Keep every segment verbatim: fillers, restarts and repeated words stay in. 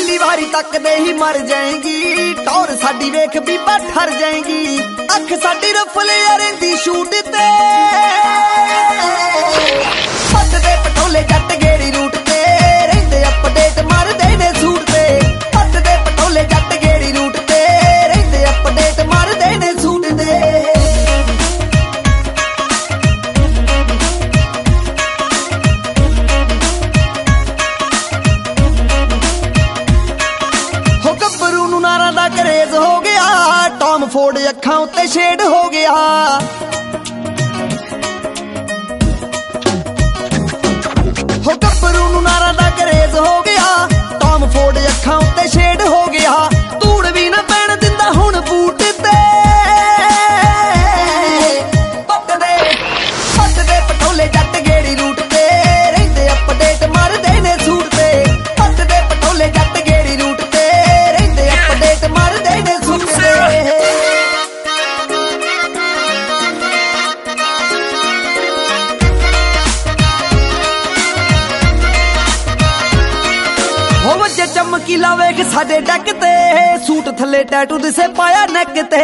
पहली बारी तकदे ही मर जाएगी टौर साडी वेख बीबा ठर जाएगी अख साडी रफले रेंदी शूट ते पटदे पटोले जट गेड़ी रूट ते रेंदे अपडेट मार देने सूट ते पटदे पटोले जट गेड़ी रूट ते रेंदे अपडेट मार देने सूट ते नारा दा करेज हो गया टॉम फोर्ड अखां उत्ते शेड हो गया हो गब्बरू नू नारा दा करेज हो गया टॉम फोर्ड अखां उत्ते शेड हो गया धूड़ भी ना पैण दिंदा हुण बूट ते पटदे पटदे पटोले जट गेड़ी रूट ते रहिंदे अपडेट मार देने सूट ते पटदे पटोले जट गेड़ी रूट ते मार देने सूट ते हो वजे चमकीला वेख साडे डैक ते सूट थले टैटू दिसे पाया नैक ते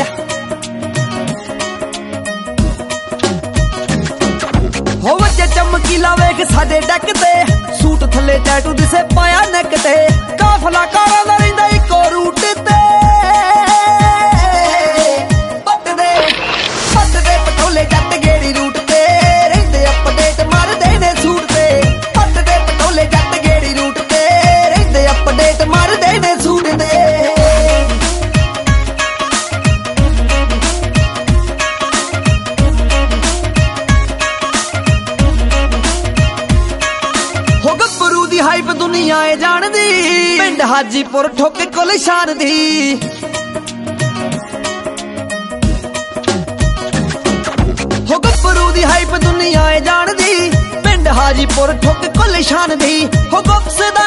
हो वजे चमकीला वेख साडे डैक ते सूट थले टैटू दिसे पाया नैक ते काफला कारा दा रहिंदा इको रूट ते पटदे पटदे पटोले जट गेड़ी रूट ते रहिंदे अपडेट मार देने सूट ते पटदे पटोले जट गेड़ी रूट ते रहिंदे अपडेट मार देने सूट ते हो गब्बरू दी हाइप दुनिया ए जानदी पिंड हाजीपुर ठोके कोल शान दी हो गब्बरू दी हाइप दुनिया ए जानदी पिंड हाजीपुर ठोके कोल शान दी हो गुप्स